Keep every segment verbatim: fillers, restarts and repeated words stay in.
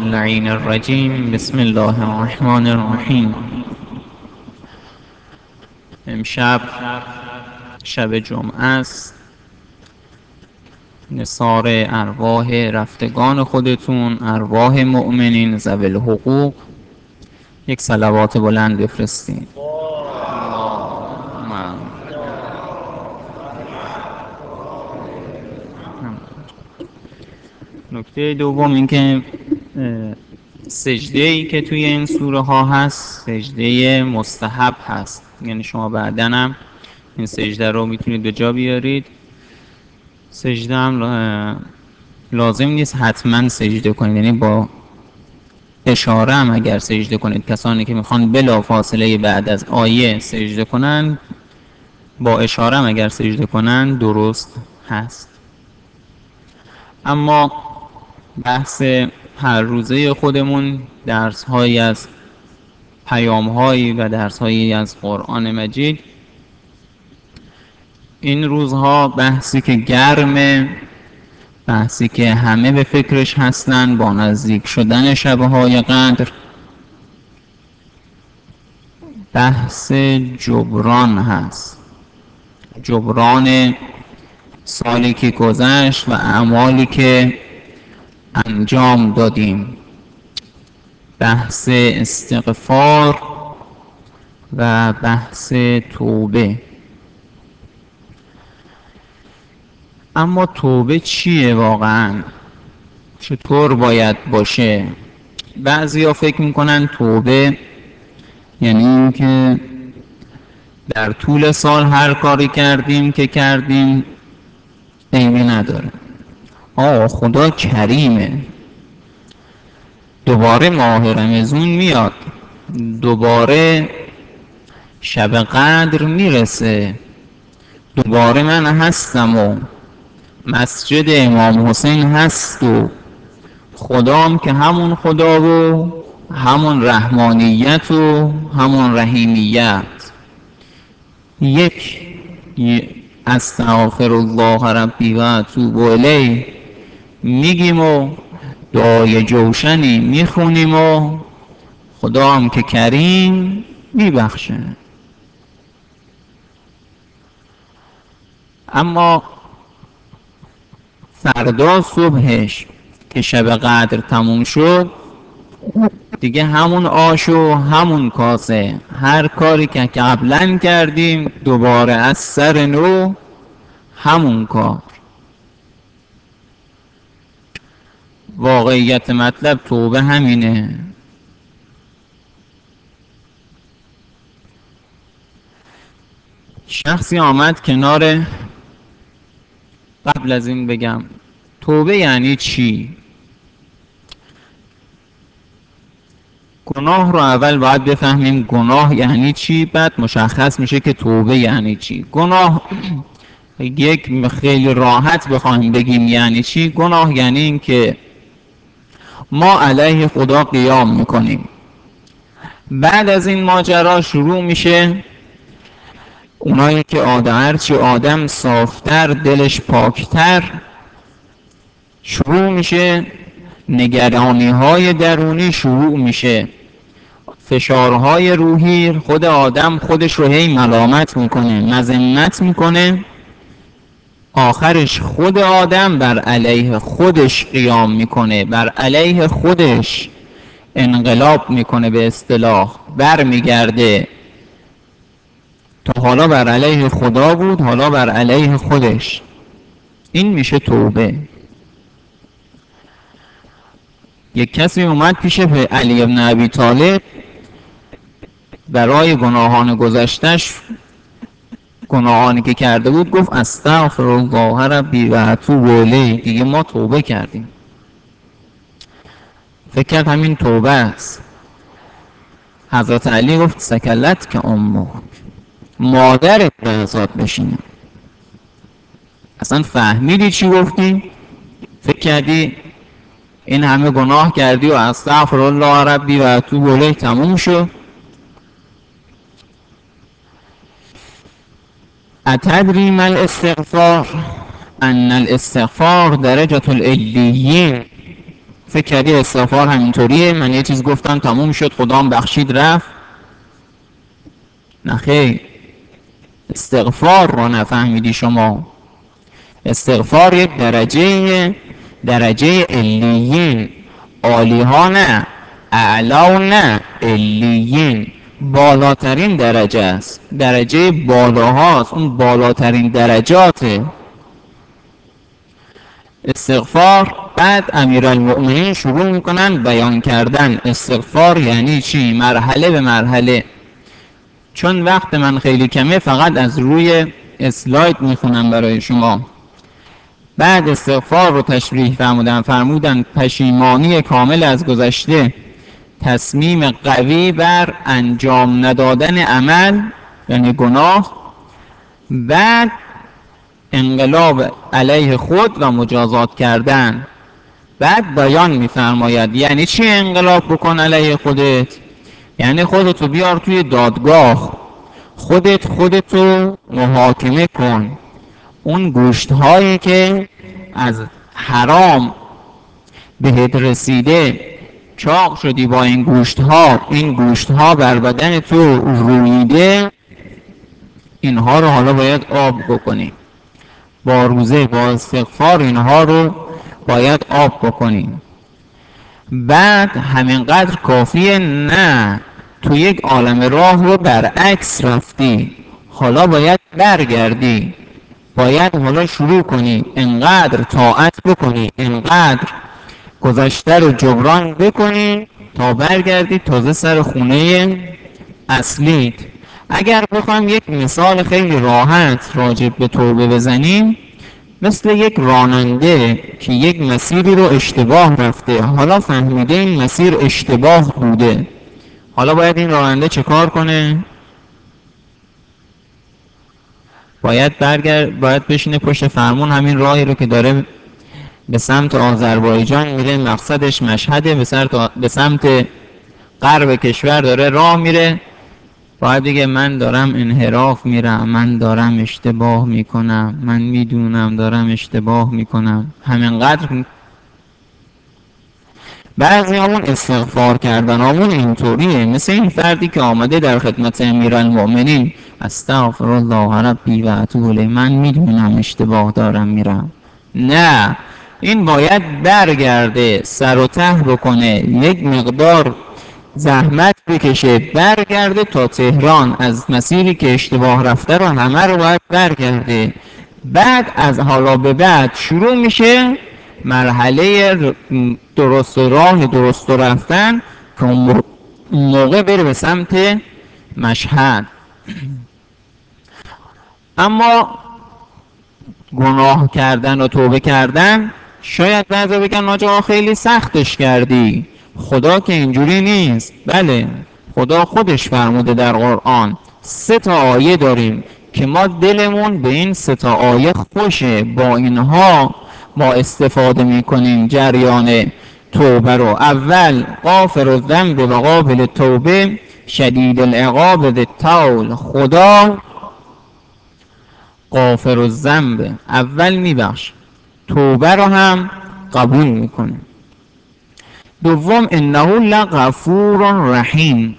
اللعین الرجیم. بسم الله الرحمن الرحیم. امشب شب جمعه است. نثار ارواح رفتگان خودتون، ارواح مؤمنین ذوی الحقوق، یک صلوات بلند بفرستین. نکته دوم این که سجده ای که توی این سوره ها هست سجده مستحب هست، یعنی شما بعداً هم این سجده رو میتونید به جا بیارید. سجده هم لازم نیست حتما سجده کنید، یعنی با اشاره هم اگر سجده کنید، کسانی که میخوان بلا فاصله بعد از آیه سجده کنن، با اشاره هم اگر سجده کنن درست هست. اما بحث هر روزه خودمون درس هایی از پیام هایی و درس هایی از قرآن مجید. این روزها بحثی که گرمه، بحثی که همه به فکرش هستن با نزدیک شدن شبهای قدر، بحث جبران هست، جبران سالی که گذشت و اعمالی که انجام دادیم، بحث استغفار و بحث توبه. اما توبه چیه واقعا؟ چطور باید باشه؟ بعضیا فکر میکنن توبه یعنی این که در طول سال هر کاری کردیم که کردیم عیبی نداره، آه خدا کریمه، دوباره ماه رمضان میاد، دوباره شب قدر میرسه، دوباره من هستم و مسجد امام حسین هست و خدام که همون خدا و همون رحمانیت و همون رحیمیت. یک استغفر الله ربی و اتوب الیه میگیم و دعای جوشنی میخونیم و خدام که کریم میبخشه. اما فردا صبحش که شب قدر تموم شد دیگه همون آش و همون کاسه، هر کاری که قبلا کردیم دوباره از سر نو همون کار. واقعیت مطلب توبه همینه. شخصی آمد کنار، قبل از این بگم توبه یعنی چی؟ گناه رو اول باید بفهمیم گناه یعنی چی، بعد مشخص میشه که توبه یعنی چی. گناه یک خیلی راحت بخوایم بگیم یعنی چی، گناه یعنی این که ما علیه خدا قیام میکنیم، بعد از این ماجرا شروع میشه اونایی که آدم هرچی آدم صافتر دلش پاکتر، شروع میشه نگرانی های درونی، شروع میشه فشارهای روحی، خود آدم خودش رو هی ملامت میکنه، مذمت میکنه، آخرش خود آدم بر علیه خودش قیام میکنه، بر علیه خودش انقلاب میکنه، به اصطلاح بر میگرده. تا حالا بر علیه خدا بود، حالا بر علیه خودش. این میشه توبه. یک کسی اومد پیش علی ابن ابی طالب برای گناهان گذشتش، گناهانی که کرده بود، گفت استغفر الله ربی و اتوب الیه، دیگه ما توبه کردیم. فکر کرد همین توبه است. حضرت علی گفت سکلت که امه، مادرت به حساب بشینه. اصلا فهمیدی چی گفتی؟ فکر کردی این همه گناه کردی و استغفر الله ربی و اتوب الیه تموم شد؟ اتدری ما الاستغفار؟ ان الاستغفار درجة العلیین. فکر کردی استغفار همینطوریه، من یه چیز گفتم تموم شد خدام بخشید رفت؟ نخیر، استغفار رو نفهمیدی شما. استغفار یک درجه درجه علیین، عالی ها نه، اعلا نه، علیین بالاترین درجه است، درجه بالاهاست، اون بالاترین درجاته استغفار. بعد امیرالمؤمنین شروع میکنن بیان کردن استغفار یعنی چی، مرحله به مرحله. چون وقت من خیلی کمه فقط از روی اسلاید میخونم برای شما. بعد استغفار رو تشریح فرمودن، فرمودن پشیمانی کامل از گذشته، تصمیم قوی بر انجام ندادن عمل یعنی گناه، بعد انقلاب علیه خود و مجازات کردن. بعد بیان میفرماید یعنی چی انقلاب بکن علیه خودت، یعنی خودتو بیار توی دادگاه، خودت خودتو محاکمه کن. اون گوشت هایی که از حرام بهت رسیده، چاق شدی با این گوشت ها، این گوشت ها بر بدن تو رویده، اینها رو حالا باید آب بکنی، با روزه با استغفار اینها رو باید آب بکنی. بعد همینقدر کافیه؟ نه، تو یک عالم راه رو برعکس رفتی، حالا باید برگردی، باید حالا شروع کنی انقدر طاعت بکنی، انقدر گذشته رو جبران بکنی تا برگردی تازه سر خونه اصلیت. اگر بخوام یک مثال خیلی راحت راجع به توبه بزنیم، مثل یک راننده که یک مسیری رو اشتباه رفته، حالا فهمیده این مسیر اشتباه بوده، حالا باید این راننده چه کار کنه؟ باید برگرد، باید بشینه پشت فرمون همین راهی رو که داره به سمت آذربایجان میره، مقصدش مشهده، به سمت به سمت غرب کشور داره راه میره، باید دیگه من دارم انحراف میرم، من دارم اشتباه میکنم، من میدونم دارم اشتباه میکنم، همینقدر. بعضی همون استغفار کردن همون اینطوریه، مثل این فردی که آمده در خدمت امیرالمؤمنین استغفر الله ربی و اتوب الیه، من میدونم اشتباه دارم میرم. نه، این باید برگرده، سر و ته بکنه، یک مقدار زحمت بکشه، برگرده تا تهران، از مسیری که اشتباه رفته رو همه رو باید برگرده. بعد از حالا به بعد شروع میشه مرحله درست راه درست رفتن که اون موقع بره به سمت مشهد. اما گناه کردن و توبه کردن، شاید بعضی بگن آجا خیلی سختش کردی، خدا که اینجوری نیست. بله، خدا خودش فرموده در قرآن، سه تا آیه داریم که ما دلمون به این سه تا آیه خوشه، با اینها ما استفاده میکنیم جریان توبه رو. اول غافر الذنب و قابل التوبه شدید العقاب ذی الطول، خدا غافر الذنب، اول میبخش، توبه رو هم قبول میکنه. دوم انه لغفور رحیم،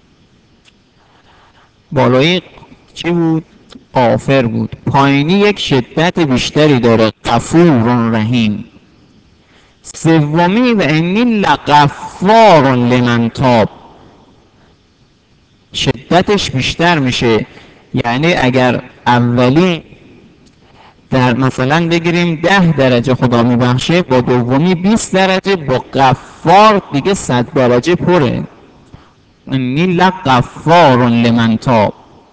بالایی چی بود؟ غافر بود، پایینی یک شدت بیشتری داره، غفور رحیم. سومی و انی لغفار لمن تاب، شدتش بیشتر میشه، یعنی اگر اولی در مثلا بگیریم ده درجه خدا میبخشه، با دومی بیست درجه، با غفار دیگه صد درجه پره. انی لغفار لمن تاب.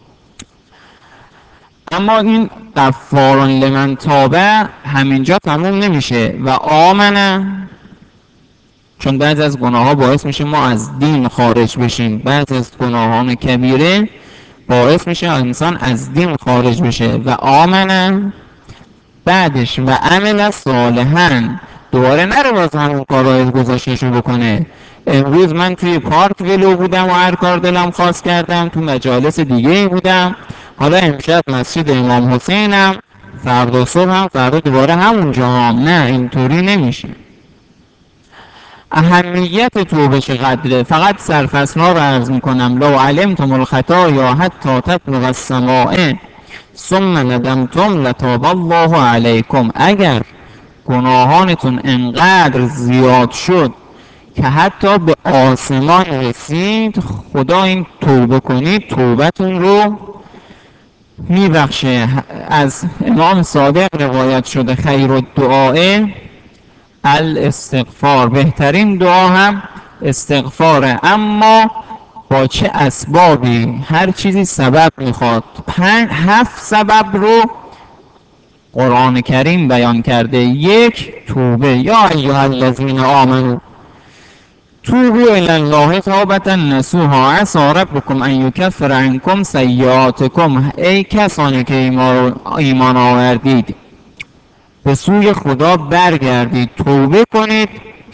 اما این غفار لمن تابه همینجا تموم نمیشه و آمنه، چون بعضی از گناه ها باعث میشه ما از دین خارج بشیم، بعضی از گناهان کبیره باعث میشه انسان از دین خارج بشه. و آمنه بعدش و عمل صالحا، دوباره نره باز همون کارهای گذاشتهشو بکنه. امروز من توی پارک ولو بودم و هر کار دلم خواست کردم، تو مجالس دیگه بودم، حالا امشب مسجد امام حسینم، فردا صبح هم فردا دوباره همونجا هم. نه، اینطوری نمیشه. اهمیت توبه چقدره؟ فقط سرفصل‌ها رو عرض میکنم. لو علمتم الخطایا حتی تبلغ السماء ثم ندمتم لتاب الله علیکم. اگر گناهانتون انقدر زیاد شد که حتی به آسمان رسید، خدا این توبه کنید توبتون رو میبخشه. از امام صادق روایت شده خیر الدعاء الاستغفار، بهترین دعا هم استغفاره، اما با چه اسبابی؟ هر چیزی سبب میخواد. پنج هفت سبب رو قرآن کریم بیان کرده. یک، توبه. یا ایها الذین آمنوا توبوا الی الله توبة نصوحا عسی ربکم ان یکفر عنکم سیئاتکم. ای کسانی که ایمان ایمان آوردید به سوی خدا برگردید، توبه کنید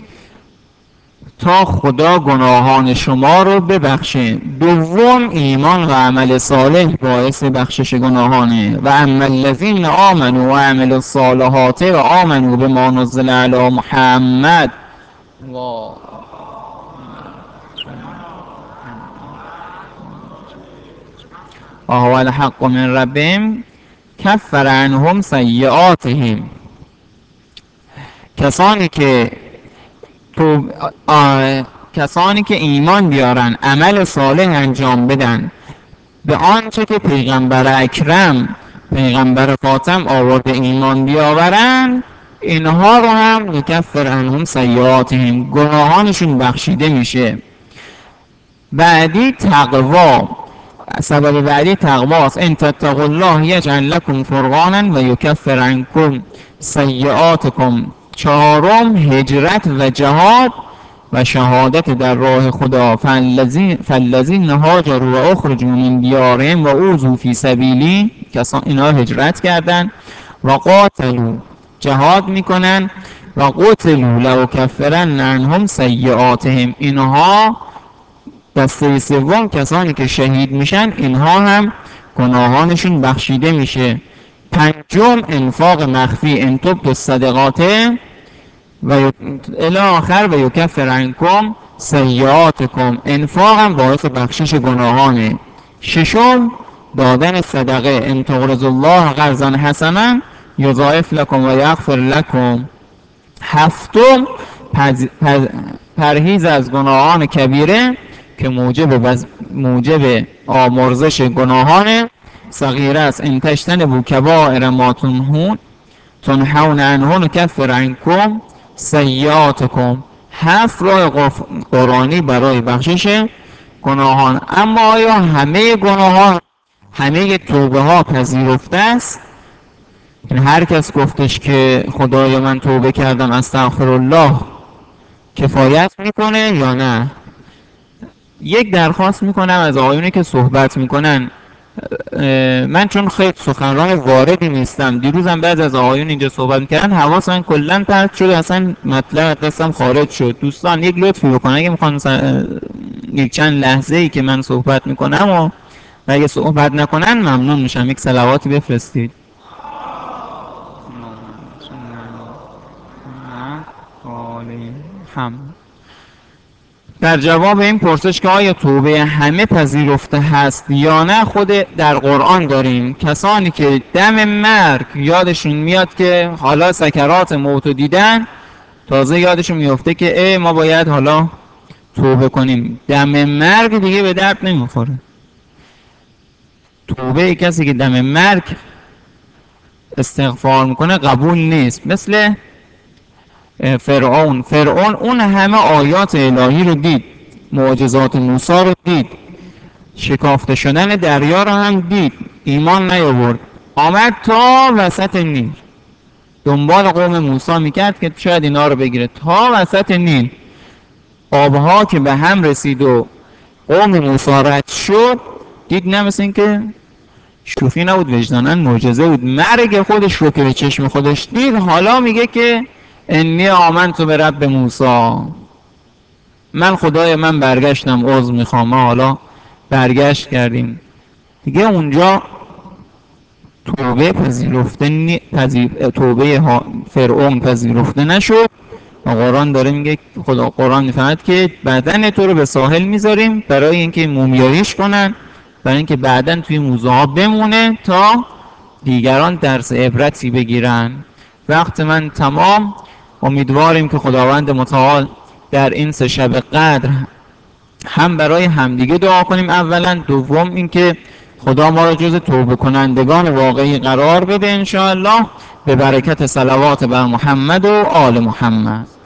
تا خدا گناهان شما رو ببخشه. دوم، ایمان و عمل صالح باعث بخشش گناهانه. و اما الذین آمنوا و عملوا الصالحات و آمنوا بما نزل علی محمد و هو الحق من ربهم کفر عنهم سیئاتهم. کسانی که تو کسانی که ایمان بیارن، عمل صالح انجام بدن به آنچه که پیغمبر اکرم پیغمبر خاتم آورده ایمان بیاورن، اینها رو هم یکفر عنهم سیئاتهم، گناهانشون بخشیده میشه. بعدی تقوا، سبب بعدی تقواست. ان تتقوا الله یجعل لکم فرقانا و یکفر عنکم سیئاتکم. چهارم، هجرت و جهاد و شهادت در راه خدا. فالذین هاجروا و اخرجوا من دیارهم و اوذوا فی سبیلی، کسان اینا هجرت کردن و قاتلوا جهاد میکنن و قتلوا لأکفرن عنهم سیئاتهم. اینها دسته سوم، کسانی که شهید میشن، اینها هم گناهانشون بخشیده میشه. پنجم، انفاق مخفی. ان تبدوا الصدقات و الی آخر و یکفر عنکم سیئاتکم. انفاق هم باعث بخشش گناهانه. ششم، دادن صدقه. ان تقرضوا الله قرضا حسنا یضاعف لکم و یغفر لکم. هفتم، پرهیز از گناهان کبیره که موجب بز... موجب آمرزش گناهان صغیره است. ان تجتنبوا کبائر ما تنهون تنهون عنه نکفر عنکم سیئاتکم. هفت راه قرآنی برای بخشش گناهان. اما آیا همه گناهان، همه توبه ها پذیرفته است؟ این هر کس گفتش که خدای من توبه کردم استغفر الله کفایت میکنه یا نه؟ یک درخواست میکنم از آقایونی که صحبت میکنن. من چون خیلی سخنران واردی نیستم، دیروزم بعد از آقایون اینجا صحبت میکردن حواس من کلا پرت شد، اصلا مطلب دستم خارج شد. دوستان یک لطفی بکنن، اگه میخوان یک چند لحظه ای که من صحبت میکنم و اگه صحبت نکنن ممنون میشم، یک صلواتی بفرستید. هم در جواب این پرسش که آیا توبه همه پذیرفته هست یا نه، خود در قرآن داریم کسانی که دم مرگ یادشون میاد که حالا سکرات موت دیدن، تازه یادشون میفته که ای ما باید حالا توبه کنیم. دم مرگ دیگه به درد نمیخوره. توبه کسی که دم مرگ استغفار میکنه قبول نیست. مثل فرعون. فرعون اون همه آیات الهی رو دید، معجزات موسی رو دید، شکافته شدن دریا رو هم دید، ایمان نیاورد. آمد تا وسط نیل دنبال قوم موسی میکرد که شاید اینا رو بگیره. تا وسط نیل آبها که به هم رسید و قوم موسی رد شد، دید نه مثل این که شوخی نبود، وجداناً معجزه بود. مرگ خودش رو که به چشم خودش دید، حالا میگه که انی آمنت به رب موسی، من خدای من برگشتم، عذر میخوام، ما حالا برگشت کردیم. دیگه اونجا توبه پذیرفته نی... پذیر... توبه ها... فرعون پذیرفته نشد قرآن داره میگه، خدا قرآن میفهمد که بدن تو رو به ساحل میذاریم برای اینکه مومیاییش کنن، برای اینکه بعدن توی موزه ها بمونه تا دیگران درس عبرتی بگیرن. وقت من تمام. امیدواریم که خداوند متعال در این سه شب قدر هم برای همدیگه دعا کنیم اولا، دوم اینکه خدا ما را جز توبه کنندگان واقعی قرار بده انشاءالله، به برکت صلوات بر محمد و آل محمد.